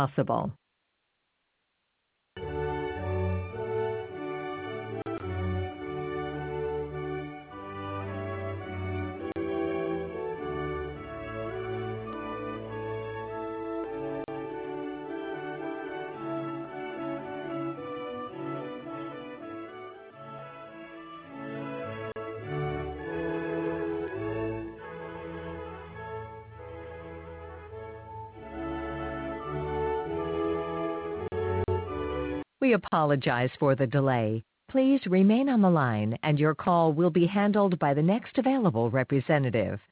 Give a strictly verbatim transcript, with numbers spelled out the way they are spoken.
possible. We apologize for the delay. Please remain on the line and your call will be handled by the next available representative.